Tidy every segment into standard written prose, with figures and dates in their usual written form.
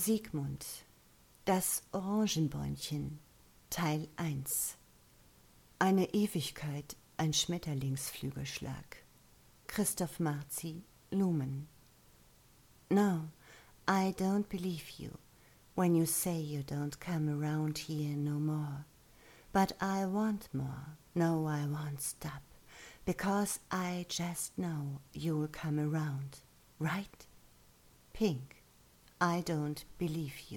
Sigmund, das Orangenbäumchen, Teil 1. Eine Ewigkeit, ein Schmetterlingsflügelschlag. Christoph Marzi, Lumen. No, I don't believe you when you say you don't come around here no more. But I want more, no I won't stop, because I just know you'll come around, right? Pink, I don't believe you.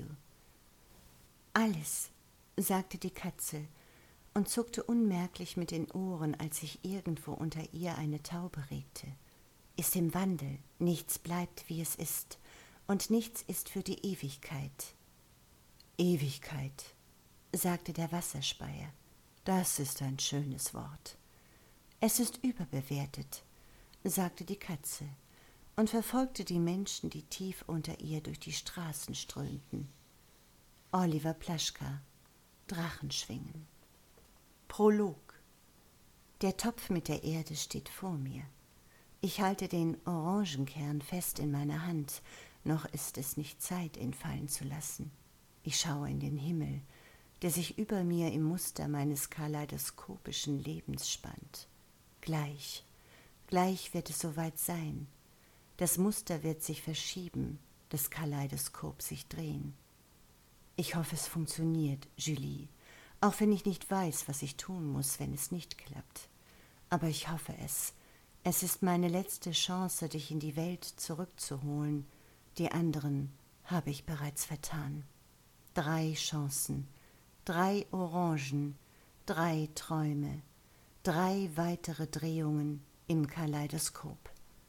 Alles, sagte die Katze und zuckte unmerklich mit den Ohren, als sich irgendwo unter ihr eine Taube regte, ist im Wandel, nichts bleibt, wie es ist, und nichts ist für die Ewigkeit. Ewigkeit, sagte der Wasserspeier, das ist ein schönes Wort. Es ist überbewertet, sagte die Katze und verfolgte die Menschen, die tief unter ihr durch die Straßen strömten. Oliver Plaschka, Drachenschwingen. Prolog. Der Topf mit der Erde steht vor mir. Ich halte den Orangenkern fest in meiner Hand, noch ist es nicht Zeit, ihn fallen zu lassen. Ich schaue in den Himmel, der sich über mir im Muster meines kaleidoskopischen Lebens spannt. Gleich wird es soweit sein. Das Muster wird sich verschieben, das Kaleidoskop sich drehen. Ich hoffe, es funktioniert, Julie, auch wenn ich nicht weiß, was ich tun muss, wenn es nicht klappt. Aber ich hoffe es. Es ist meine letzte Chance, dich in die Welt zurückzuholen. Die anderen habe ich bereits vertan. 3 Chancen, 3 Orangen, 3 Träume, 3 weitere Drehungen im Kaleidoskop.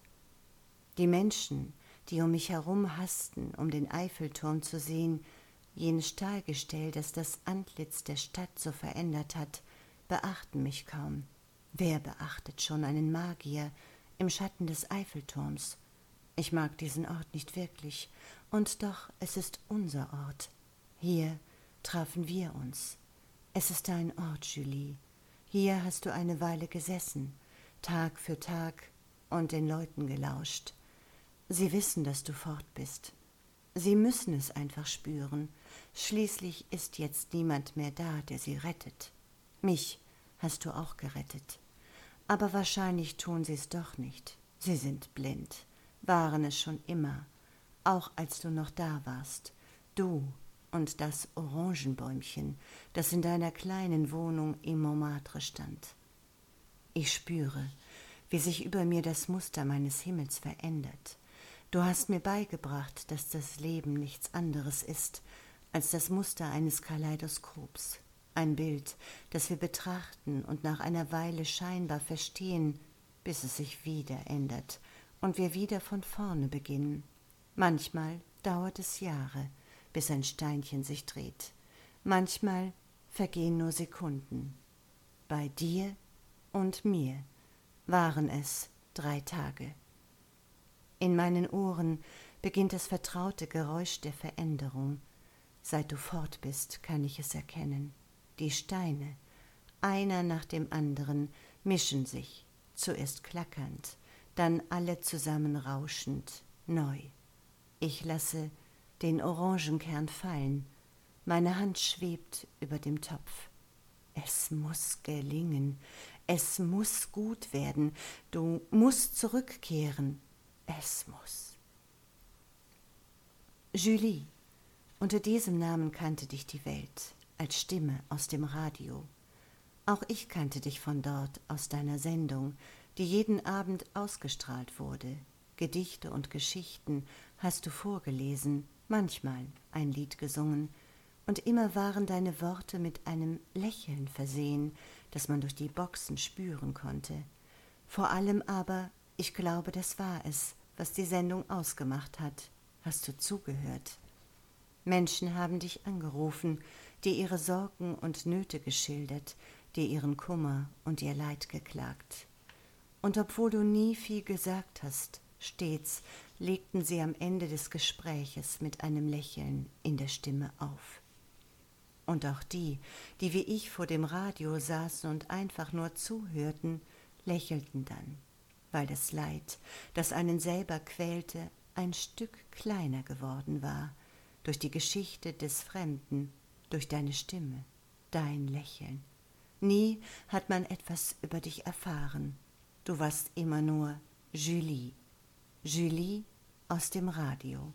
Die Menschen, die um mich herum hasten, um den Eiffelturm zu sehen, jenes Stahlgestell, das das Antlitz der Stadt so verändert hat, beachten mich kaum. Wer beachtet schon einen Magier im Schatten des Eiffelturms? Ich mag diesen Ort nicht wirklich, und doch, es ist unser Ort. Hier trafen wir uns. Es ist dein Ort, Julie. Hier hast du eine Weile gesessen, Tag für Tag, und den Leuten gelauscht. Sie wissen, dass du fort bist. Sie müssen es einfach spüren. Schließlich ist jetzt niemand mehr da, der sie rettet. Mich hast du auch gerettet. Aber wahrscheinlich tun sie es doch nicht. Sie sind blind, waren es schon immer, auch als du noch da warst. Du und das Orangenbäumchen, das in deiner kleinen Wohnung im Montmartre stand. Ich spüre, wie sich über mir das Muster meines Himmels verändert. Du hast mir beigebracht, dass das Leben nichts anderes ist als das Muster eines Kaleidoskops. Ein Bild, das wir betrachten und nach einer Weile scheinbar verstehen, bis es sich wieder ändert und wir wieder von vorne beginnen. Manchmal dauert es Jahre, bis ein Steinchen sich dreht. Manchmal vergehen nur Sekunden. Bei dir und mir waren es 3 Tage. In meinen Ohren beginnt das vertraute Geräusch der Veränderung. Seit du fort bist, kann ich es erkennen. Die Steine, einer nach dem anderen, mischen sich, zuerst klackernd, dann alle zusammen rauschend, neu. Ich lasse den Orangenkern fallen, meine Hand schwebt über dem Topf. Es muss gelingen, es muss gut werden, du musst zurückkehren. Es muss. Julie, unter diesem Namen kannte dich die Welt, als Stimme aus dem Radio. Auch ich kannte dich von dort, aus deiner Sendung, die jeden Abend ausgestrahlt wurde. Gedichte und Geschichten hast du vorgelesen, manchmal ein Lied gesungen, und immer waren deine Worte mit einem Lächeln versehen, das man durch die Boxen spüren konnte. Vor allem aber, ich glaube, das war es, was die Sendung ausgemacht hat. Hast du zugehört? Menschen haben dich angerufen, dir ihre Sorgen und Nöte geschildert, dir ihren Kummer und ihr Leid geklagt. Und obwohl du nie viel gesagt hast, stets legten sie am Ende des Gespräches mit einem Lächeln in der Stimme auf. Und auch die wie ich vor dem Radio saßen und einfach nur zuhörten, lächelten dann, weil das Leid, das einen selber quälte, ein Stück kleiner geworden war. durch die Geschichte des Fremden, durch deine Stimme, dein Lächeln. Nie hat man etwas über dich erfahren. Du warst immer nur Julie, Julie aus dem Radio.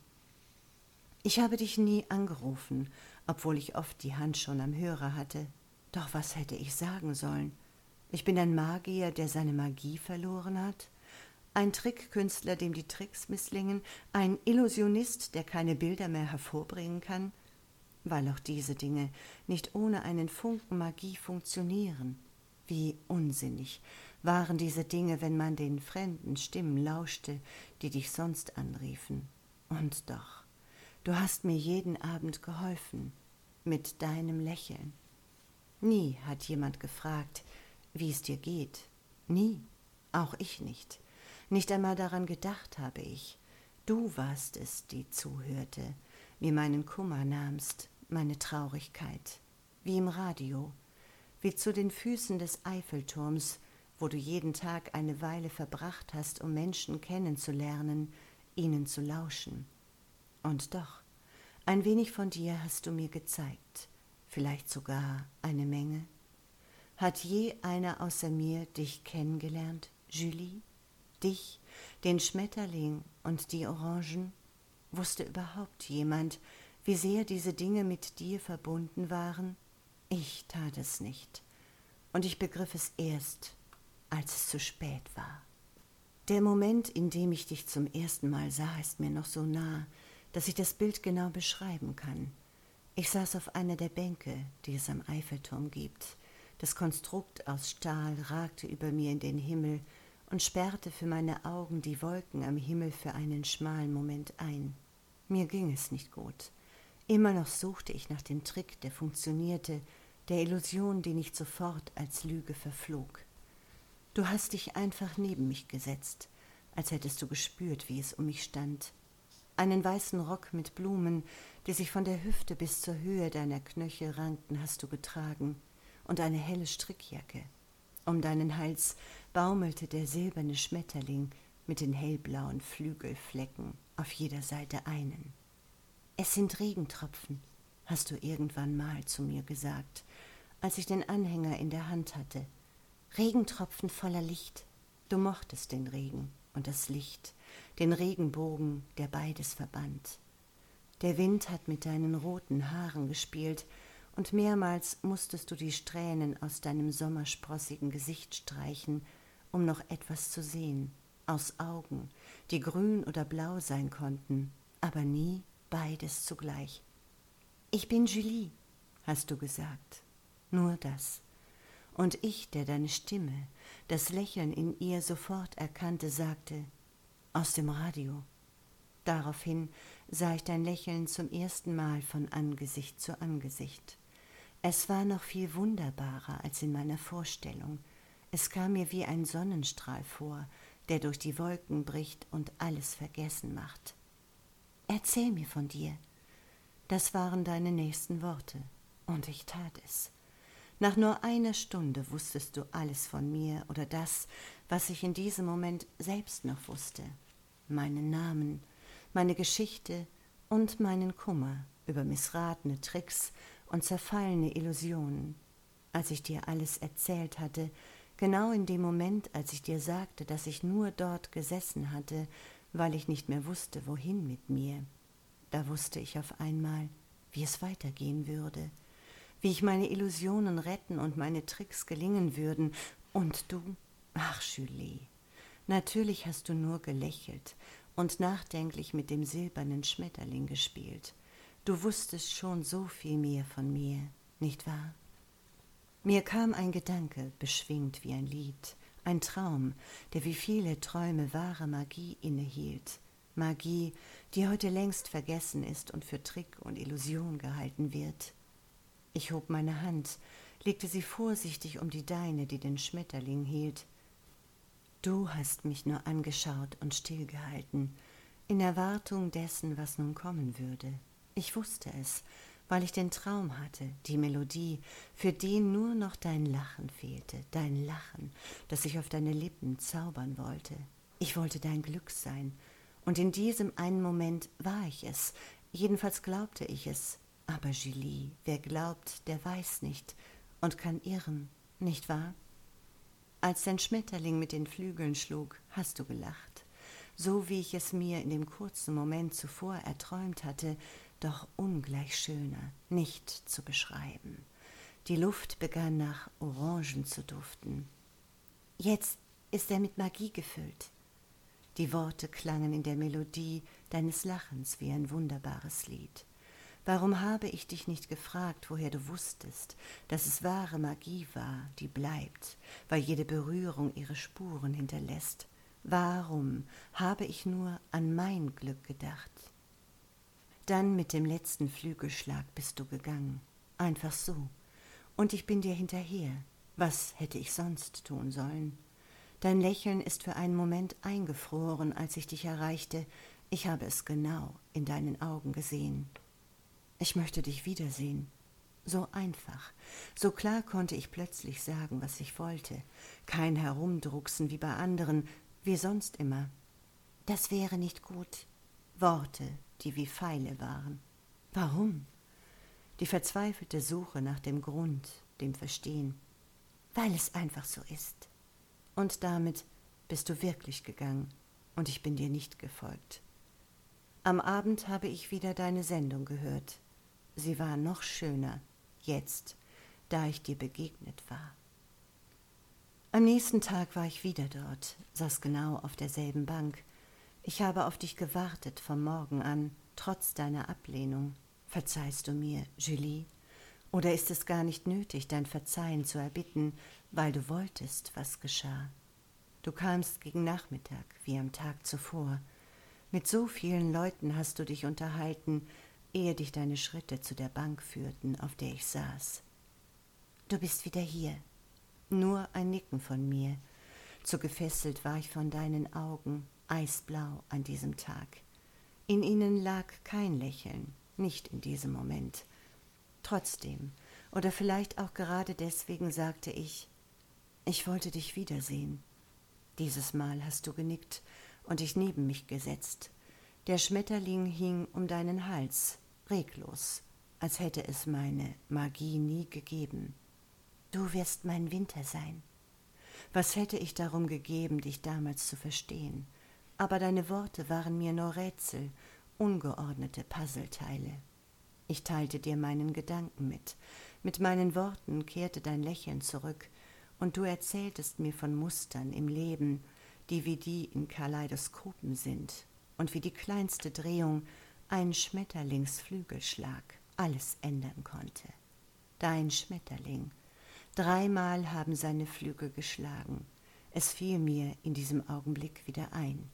Ich habe dich nie angerufen, obwohl ich oft die Hand schon am Hörer hatte. Doch was hätte ich sagen sollen? Ich bin ein Magier, der seine Magie verloren hat? Ein Trickkünstler, dem die Tricks misslingen? Ein Illusionist, der keine Bilder mehr hervorbringen kann? Weil auch diese Dinge nicht ohne einen Funken Magie funktionieren. Wie unsinnig waren diese Dinge, wenn man den fremden Stimmen lauschte, die dich sonst anriefen. Und doch, du hast mir jeden Abend geholfen, mit deinem Lächeln. Nie hat jemand gefragt, wie es dir geht. Nie, auch ich nicht. Nicht einmal daran gedacht habe ich. Du warst es, die zuhörte, mir meinen Kummer nahmst, meine Traurigkeit, wie im Radio, wie zu den Füßen des Eiffelturms, wo du jeden Tag eine Weile verbracht hast, um Menschen kennenzulernen, ihnen zu lauschen. Und doch, ein wenig von dir hast du mir gezeigt, vielleicht sogar eine Menge. Hat je einer außer mir dich kennengelernt, Julie? Dich, den Schmetterling und die Orangen? Wusste überhaupt jemand, wie sehr diese Dinge mit dir verbunden waren? Ich tat es nicht. Und ich begriff es erst, als es zu spät war. Der Moment, in dem ich dich zum ersten Mal sah, ist mir noch so nah, dass ich das Bild genau beschreiben kann. Ich saß auf einer der Bänke, die es am Eiffelturm gibt. Das Konstrukt aus Stahl ragte über mir in den Himmel und sperrte für meine Augen die Wolken am Himmel für einen schmalen Moment ein. Mir ging es nicht gut. Immer noch suchte ich nach dem Trick, der funktionierte, der Illusion, die nicht sofort als Lüge verflog. Du hast dich einfach neben mich gesetzt, als hättest du gespürt, wie es um mich stand. Einen weißen Rock mit Blumen, die sich von der Hüfte bis zur Höhe deiner Knöchel rankten, hast du getragen, und eine helle Strickjacke. Um deinen Hals baumelte der silberne Schmetterling mit den hellblauen Flügelflecken, auf jeder Seite einen. »Es sind Regentropfen«, hast du irgendwann mal zu mir gesagt, als ich den Anhänger in der Hand hatte. »Regentropfen voller Licht.« Du mochtest den Regen und das Licht, den Regenbogen, der beides verband. Der Wind hat mit deinen roten Haaren gespielt, und mehrmals musstest du die Strähnen aus deinem sommersprossigen Gesicht streichen, um noch etwas zu sehen, aus Augen, die grün oder blau sein konnten, aber nie beides zugleich. »Ich bin Julie«, hast du gesagt, nur das. Und ich, der deine Stimme, das Lächeln in ihr sofort erkannte, sagte, »Aus dem Radio.« Daraufhin sah ich dein Lächeln zum ersten Mal von Angesicht zu Angesicht. Es war noch viel wunderbarer als in meiner Vorstellung. Es kam mir wie ein Sonnenstrahl vor, der durch die Wolken bricht und alles vergessen macht. »Erzähl mir von dir.« Das waren deine nächsten Worte, und ich tat es. Nach nur einer Stunde wusstest du alles von mir oder das, was ich in diesem Moment selbst noch wusste. Meinen Namen, meine Geschichte und meinen Kummer über missratene Tricks und zerfallene Illusionen. Als ich dir alles erzählt hatte, genau in dem Moment, als ich dir sagte, dass ich nur dort gesessen hatte, weil ich nicht mehr wusste, wohin mit mir, da wusste ich auf einmal, wie es weitergehen würde, wie ich meine Illusionen retten und meine Tricks gelingen würden. Und du, ach Julie, natürlich hast du nur gelächelt und nachdenklich mit dem silbernen Schmetterling gespielt. Du wusstest schon so viel mehr von mir, nicht wahr? Mir kam ein Gedanke, beschwingt wie ein Lied, ein Traum, der wie viele Träume wahre Magie innehielt. Magie, die heute längst vergessen ist und für Trick und Illusion gehalten wird. Ich hob meine Hand, legte sie vorsichtig um die deine, die den Schmetterling hielt. Du hast mich nur angeschaut und stillgehalten, in Erwartung dessen, was nun kommen würde. Ich wusste es, weil ich den Traum hatte, die Melodie, für den nur noch dein Lachen fehlte, dein Lachen, das ich auf deine Lippen zaubern wollte. Ich wollte dein Glück sein, und in diesem einen Moment war ich es. Jedenfalls glaubte ich es. Aber Julie, wer glaubt, der weiß nicht und kann irren, nicht wahr? Als dein Schmetterling mit den Flügeln schlug, hast du gelacht, so wie ich es mir in dem kurzen Moment zuvor erträumt hatte, doch ungleich schöner, nicht zu beschreiben. Die Luft begann nach Orangen zu duften. Jetzt ist er mit Magie gefüllt. Die Worte klangen in der Melodie deines Lachens wie ein wunderbares Lied. Warum habe ich dich nicht gefragt, woher du wusstest, dass es wahre Magie war, die bleibt, weil jede Berührung ihre Spuren hinterlässt? Warum habe ich nur an mein Glück gedacht? Dann mit dem letzten Flügelschlag bist du gegangen, einfach so. Und ich bin dir hinterher. Was hätte ich sonst tun sollen? Dein Lächeln ist für einen Moment eingefroren, als ich dich erreichte. Ich habe es genau in deinen Augen gesehen. Ich möchte dich wiedersehen. So einfach, so klar konnte ich plötzlich sagen, was ich wollte. Kein Herumdrucksen wie bei anderen, wie sonst immer. Das wäre nicht gut. Worte, die wie Pfeile waren. Warum? Die verzweifelte Suche nach dem Grund, dem Verstehen. Weil es einfach so ist. Und damit bist du wirklich gegangen, und ich bin dir nicht gefolgt. Am Abend habe ich wieder deine Sendung gehört. Sie war noch schöner, jetzt, da ich dir begegnet war. Am nächsten Tag war ich wieder dort, saß genau auf derselben Bank. Ich habe auf dich gewartet vom Morgen an, trotz deiner Ablehnung. Verzeihst du mir, Julie? Oder ist es gar nicht nötig, dein Verzeihen zu erbitten, weil du wolltest, was geschah? Du kamst gegen Nachmittag, wie am Tag zuvor. Mit so vielen Leuten hast du dich unterhalten, ehe dich deine Schritte zu der Bank führten, auf der ich saß. Du bist wieder hier. Nur ein Nicken von mir. Zu gefesselt war ich von deinen Augen, eisblau an diesem Tag. In ihnen lag kein Lächeln, nicht in diesem Moment. Trotzdem, oder vielleicht auch gerade deswegen, sagte ich wollte dich wiedersehen. Dieses Mal hast du genickt und dich neben mich gesetzt. Der Schmetterling hing um deinen Hals, reglos, als hätte es meine Magie nie gegeben. Du wirst mein Winter sein. Was hätte ich darum gegeben, dich damals zu verstehen? Aber deine Worte waren mir nur Rätsel, ungeordnete Puzzleteile. Ich teilte dir meinen Gedanken mit. Mit meinen Worten kehrte dein Lächeln zurück, und du erzähltest mir von Mustern im Leben, die wie die in Kaleidoskopen sind und wie die kleinste Drehung, ein Schmetterlingsflügelschlag, alles ändern konnte. Dein Schmetterling. 3-mal haben seine Flügel geschlagen. Es fiel mir in diesem Augenblick wieder ein.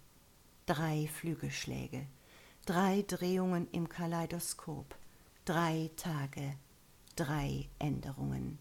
3 Flügelschläge, 3 Drehungen im Kaleidoskop, 3 Tage, 3 Änderungen.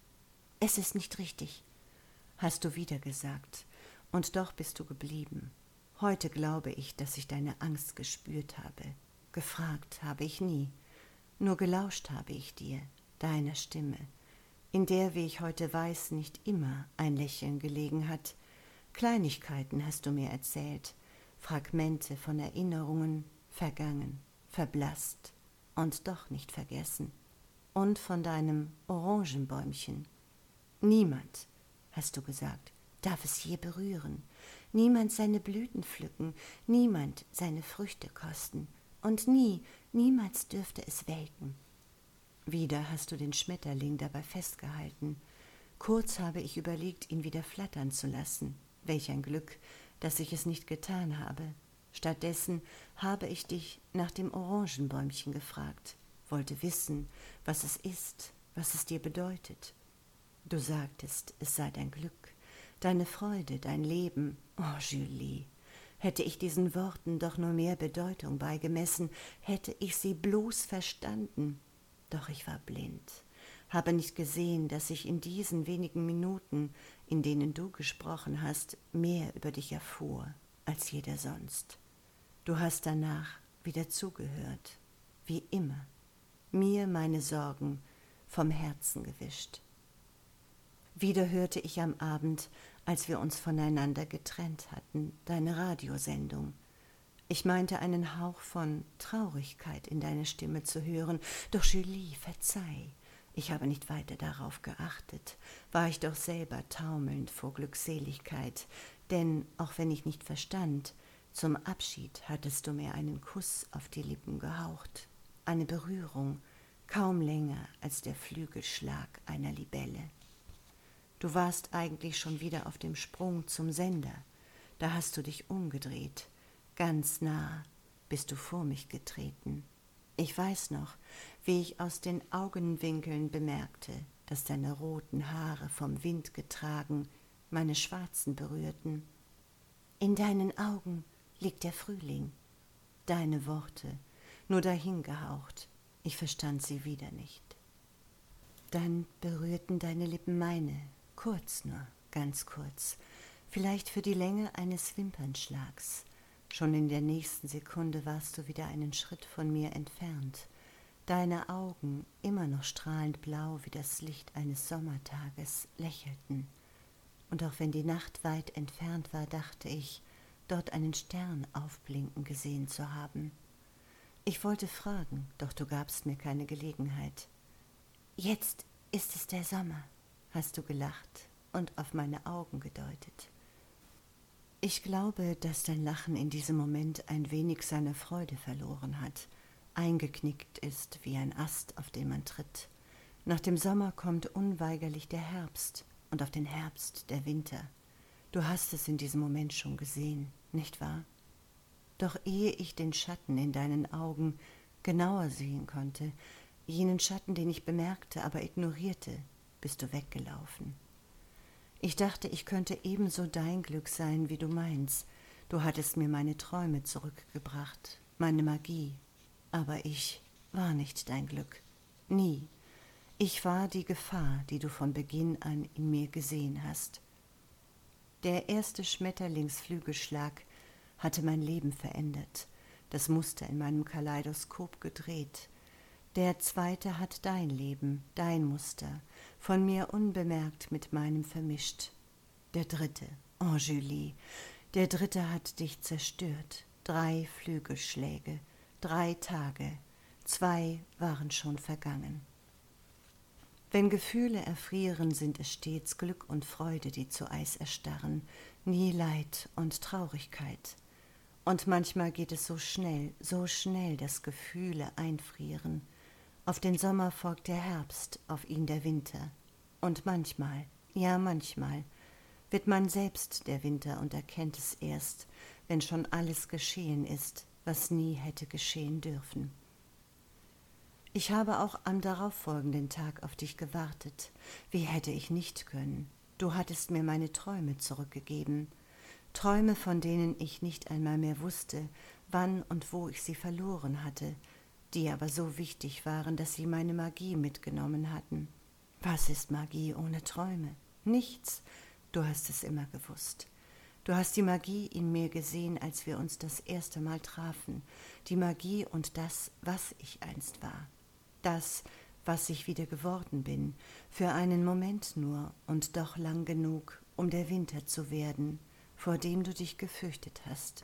Es ist nicht richtig, hast du wieder gesagt, und doch bist du geblieben. Heute glaube ich, dass ich deine Angst gespürt habe. Gefragt habe ich nie, nur gelauscht habe ich dir, deiner Stimme, in der, wie ich heute weiß, nicht immer ein Lächeln gelegen hat. Kleinigkeiten hast du mir erzählt, Fragmente von Erinnerungen, vergangen, verblasst und doch nicht vergessen. Und von deinem Orangenbäumchen. Niemand, hast du gesagt, darf es je berühren, niemand seine Blüten pflücken, niemand seine Früchte kosten, und niemals dürfte es welken. Wieder hast du den Schmetterling dabei festgehalten. Kurz habe ich überlegt, ihn wieder flattern zu lassen. Welch ein Glück, dass ich es nicht getan habe. Stattdessen habe ich dich nach dem Orangenbäumchen gefragt, wollte wissen, was es ist, was es dir bedeutet. Du sagtest, es sei dein Glück, deine Freude, dein Leben. Oh, Julie, hätte ich diesen Worten doch nur mehr Bedeutung beigemessen, hätte ich sie bloß verstanden. Doch ich war blind, habe nicht gesehen, dass ich in diesen wenigen Minuten, in denen du gesprochen hast, mehr über dich erfuhr als jeder sonst. Du hast danach wieder zugehört, wie immer, mir meine Sorgen vom Herzen gewischt. Wieder hörte ich am Abend, als wir uns voneinander getrennt hatten, deine Radiosendung. Ich meinte einen Hauch von Traurigkeit in deiner Stimme zu hören, doch Julie, verzeih, ich habe nicht weiter darauf geachtet, war ich doch selber taumelnd vor Glückseligkeit, denn, auch wenn ich nicht verstand, zum Abschied hattest du mir einen Kuss auf die Lippen gehaucht, eine Berührung, kaum länger als der Flügelschlag einer Libelle. Du warst eigentlich schon wieder auf dem Sprung zum Sender, da hast du dich umgedreht, ganz nah bist du vor mich getreten. Ich weiß noch, wie ich aus den Augenwinkeln bemerkte, dass deine roten Haare vom Wind getragen meine schwarzen berührten. In deinen Augen liegt der Frühling. Deine Worte, nur dahingehaucht, ich verstand sie wieder nicht. Dann berührten deine Lippen meine, kurz nur, ganz kurz, vielleicht für die Länge eines Wimpernschlags. Schon in der nächsten Sekunde warst du wieder einen Schritt von mir entfernt. Deine Augen, immer noch strahlend blau wie das Licht eines Sommertages, lächelten. Und auch wenn die Nacht weit entfernt war, dachte ich, dort einen Stern aufblinken gesehen zu haben. Ich wollte fragen, doch du gabst mir keine Gelegenheit. Jetzt ist es der Sommer, hast du gelacht und auf meine Augen gedeutet. Ich glaube, dass dein Lachen in diesem Moment ein wenig seine Freude verloren hat, eingeknickt ist wie ein Ast, auf den man tritt. Nach dem Sommer kommt unweigerlich der Herbst und auf den Herbst der Winter. Du hast es in diesem Moment schon gesehen, nicht wahr? Doch ehe ich den Schatten in deinen Augen genauer sehen konnte, jenen Schatten, den ich bemerkte, aber ignorierte, bist du weggelaufen. Ich dachte, ich könnte ebenso dein Glück sein, wie du meins. Du hattest mir meine Träume zurückgebracht, meine Magie. Aber ich war nicht dein Glück. Nie. Ich war die Gefahr, die du von Beginn an in mir gesehen hast. Der erste Schmetterlingsflügelschlag hatte mein Leben verändert, das Muster in meinem Kaleidoskop gedreht. Der zweite hat dein Leben, dein Muster, von mir unbemerkt mit meinem vermischt. Der dritte, oh Julie, der dritte hat dich zerstört. 3 Flügelschläge, 3 Tage, 2 waren schon vergangen. Wenn Gefühle erfrieren, sind es stets Glück und Freude, die zu Eis erstarren, nie Leid und Traurigkeit. Und manchmal geht es so schnell, dass Gefühle einfrieren. Auf den Sommer folgt der Herbst, auf ihn der Winter. Und manchmal, ja manchmal, wird man selbst der Winter und erkennt es erst, wenn schon alles geschehen ist, was nie hätte geschehen dürfen. Ich habe auch am darauffolgenden Tag auf dich gewartet. Wie hätte ich nicht können? Du hattest mir meine Träume zurückgegeben. Träume, von denen ich nicht einmal mehr wusste, wann und wo ich sie verloren hatte, die aber so wichtig waren, dass sie meine Magie mitgenommen hatten. Was ist Magie ohne Träume? Nichts. Du hast es immer gewusst. Du hast die Magie in mir gesehen, als wir uns das erste Mal trafen. Die Magie und das, was ich einst war. Das, was ich wieder geworden bin. Für einen Moment nur und doch lang genug, um der Winter zu werden, vor dem du dich gefürchtet hast.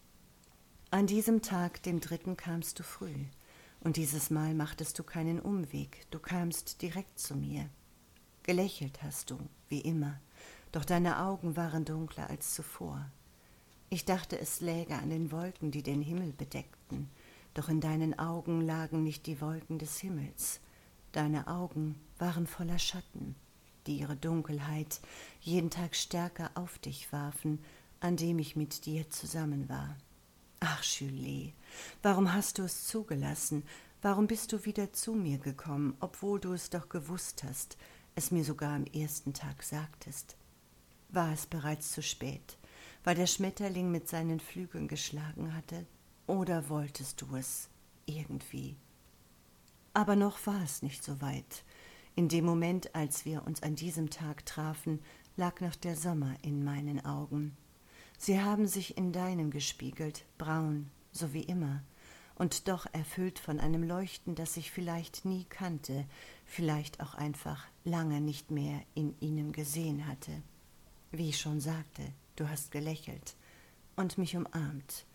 An diesem Tag, dem 3., kamst du früh. Und dieses Mal machtest du keinen Umweg, du kamst direkt zu mir. Gelächelt hast du, wie immer, doch deine Augen waren dunkler als zuvor. Ich dachte, es läge an den Wolken, die den Himmel bedeckten, doch in deinen Augen lagen nicht die Wolken des Himmels. Deine Augen waren voller Schatten, die ihre Dunkelheit jeden Tag stärker auf dich warfen, an dem ich mit dir zusammen war. Ach, Julie, warum hast du es zugelassen? Warum bist du wieder zu mir gekommen, obwohl du es doch gewusst hast, es mir sogar am ersten Tag sagtest? War es bereits zu spät, weil der Schmetterling mit seinen Flügeln geschlagen hatte? Oder wolltest du es irgendwie? Aber noch war es nicht so weit. In dem Moment, als wir uns an diesem Tag trafen, lag noch der Sommer in meinen Augen. Sie haben sich in deinem gespiegelt, braun, so wie immer, und doch erfüllt von einem Leuchten, das ich vielleicht nie kannte, vielleicht auch einfach lange nicht mehr in ihnen gesehen hatte. Wie ich schon sagte, du hast gelächelt und mich umarmt.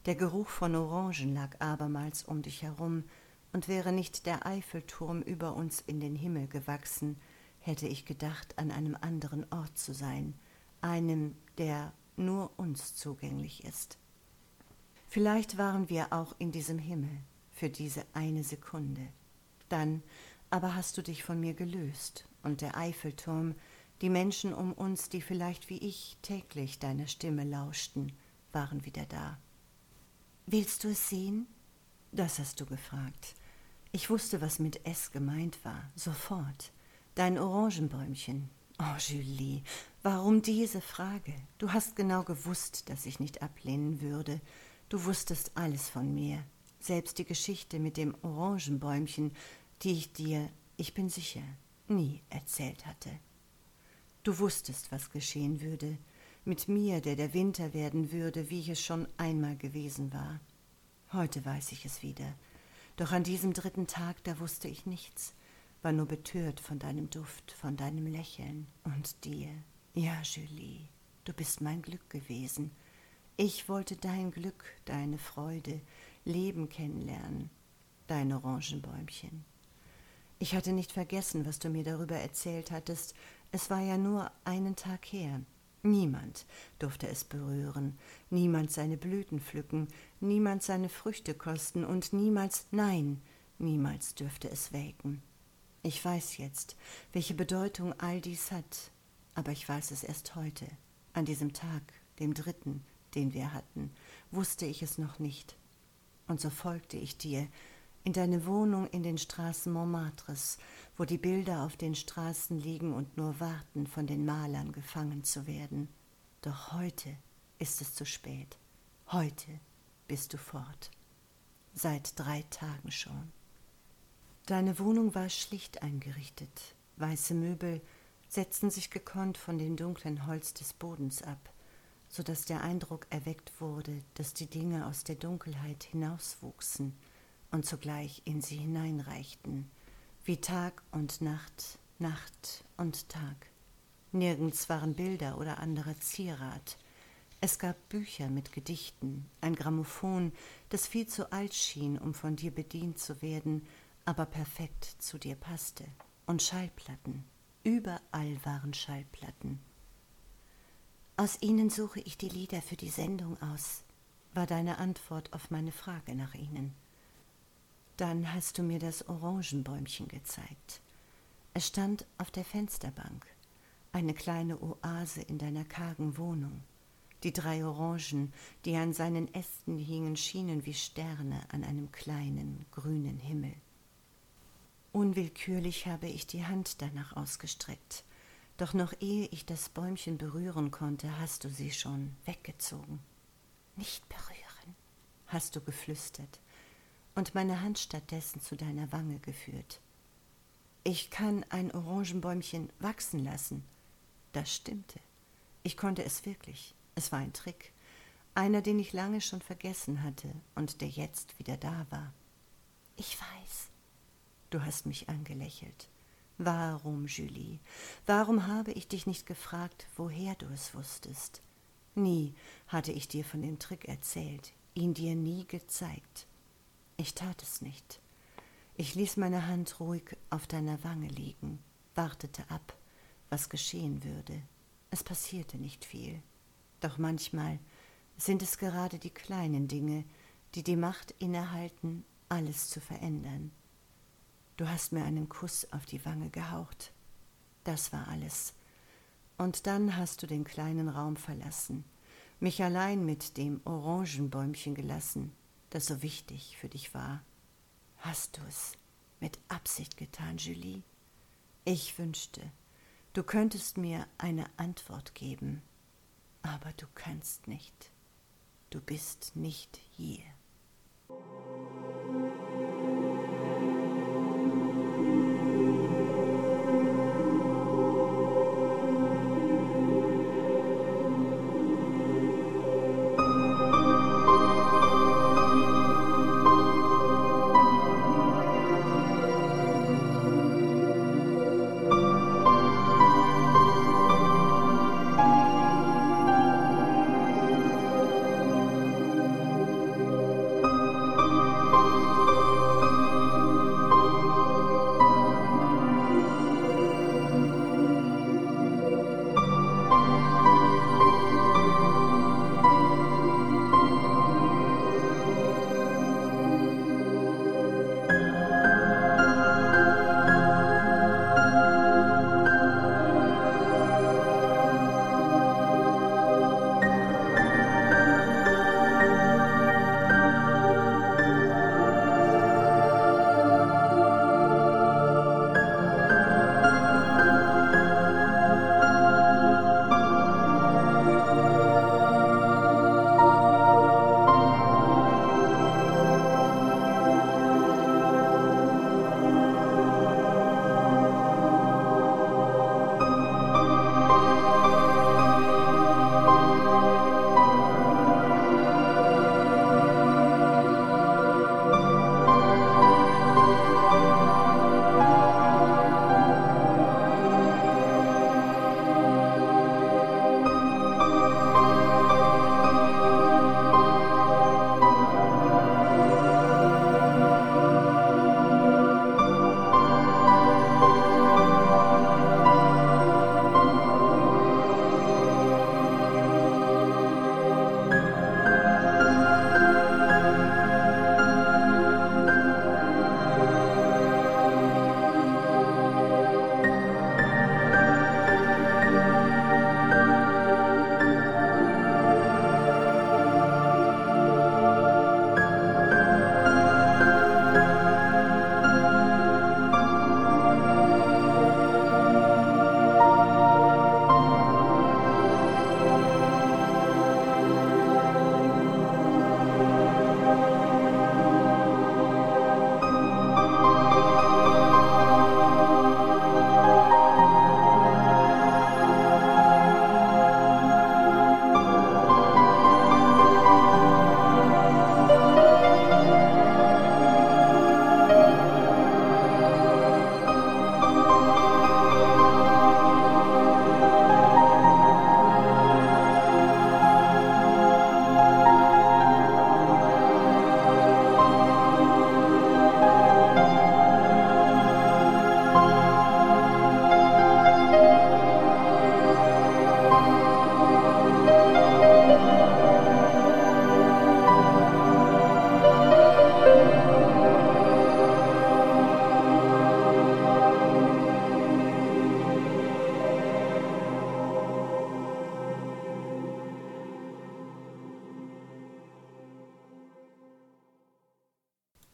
Der Geruch von Orangen lag abermals um dich herum, und wäre nicht der Eiffelturm über uns in den Himmel gewachsen, hätte ich gedacht, an einem anderen Ort zu sein, einem, der nur uns zugänglich ist. Vielleicht waren wir auch in diesem Himmel für diese eine Sekunde. Dann aber hast du dich von mir gelöst, und der Eiffelturm, die Menschen um uns, die vielleicht wie ich täglich deiner Stimme lauschten, waren wieder da. »Willst du es sehen?« Das hast du gefragt. Ich wusste, was mit S gemeint war, sofort. Dein Orangenbäumchen. Oh, Julie, warum diese Frage? Du hast genau gewusst, dass ich nicht ablehnen würde. Du wusstest alles von mir, selbst die Geschichte mit dem Orangenbäumchen, die ich dir, ich bin sicher, nie erzählt hatte. Du wusstest, was geschehen würde, mit mir, der Winter werden würde, wie ich es schon einmal gewesen war. Heute weiß ich es wieder. Doch an diesem 3. Tag, da wusste ich nichts, war nur betört von deinem Duft, von deinem Lächeln und dir. Ja, Julie, du bist mein Glück gewesen. Ich wollte dein Glück, deine Freude, Leben kennenlernen, dein Orangenbäumchen. Ich hatte nicht vergessen, was du mir darüber erzählt hattest. Es war ja nur einen Tag her. Niemand durfte es berühren, niemand seine Blüten pflücken, niemand seine Früchte kosten und niemals, nein, niemals dürfte es welken. Ich weiß jetzt, welche Bedeutung all dies hat, aber ich weiß es erst heute, an diesem Tag, dem 3., den wir hatten, wusste ich es noch nicht. Und so folgte ich dir in deine Wohnung in den Straßen Montmartres, wo die Bilder auf den Straßen liegen und nur warten, von den Malern gefangen zu werden. Doch heute ist es zu spät. Heute bist du fort. Seit 3 Tagen schon. Deine Wohnung war schlicht eingerichtet. Weiße Möbel setzten sich gekonnt von dem dunklen Holz des Bodens ab, so dass der Eindruck erweckt wurde, dass die Dinge aus der Dunkelheit hinauswuchsen und zugleich in sie hineinreichten, wie Tag und Nacht, Nacht und Tag. Nirgends waren Bilder oder anderer Zierat. Es gab Bücher mit Gedichten, ein Grammophon, das viel zu alt schien, um von dir bedient zu werden, aber perfekt zu dir passte, und Schallplatten. Überall waren Schallplatten. »Aus ihnen suche ich die Lieder für die Sendung aus«, war deine Antwort auf meine Frage nach ihnen. Dann hast du mir das Orangenbäumchen gezeigt. Es stand auf der Fensterbank, eine kleine Oase in deiner kargen Wohnung. Die 3 Orangen, die an seinen Ästen hingen, schienen wie Sterne an einem kleinen, grünen Himmel. Unwillkürlich habe ich die Hand danach ausgestreckt, doch noch ehe ich das Bäumchen berühren konnte, hast du sie schon weggezogen. »Nicht berühren«, hast du geflüstert und meine Hand stattdessen zu deiner Wange geführt. »Ich kann ein Orangenbäumchen wachsen lassen.« Das stimmte. Ich konnte es wirklich. Es war ein Trick, einer, den ich lange schon vergessen hatte und der jetzt wieder da war. »Ich weiß.« Du hast mich angelächelt. »Warum, Julie? Warum habe ich dich nicht gefragt, woher du es wusstest? Nie hatte ich dir von dem Trick erzählt, ihn dir nie gezeigt. Ich tat es nicht. Ich ließ meine Hand ruhig auf deiner Wange liegen, wartete ab, was geschehen würde. Es passierte nicht viel. Doch manchmal sind es gerade die kleinen Dinge, die die Macht innehalten, alles zu verändern. Du hast mir einen Kuss auf die Wange gehaucht. Das war alles. Und dann hast du den kleinen Raum verlassen, mich allein mit dem Orangenbäumchen gelassen, das so wichtig für dich war. Hast du es mit Absicht getan, Julie? Ich wünschte, du könntest mir eine Antwort geben, aber du kannst nicht. Du bist nicht hier.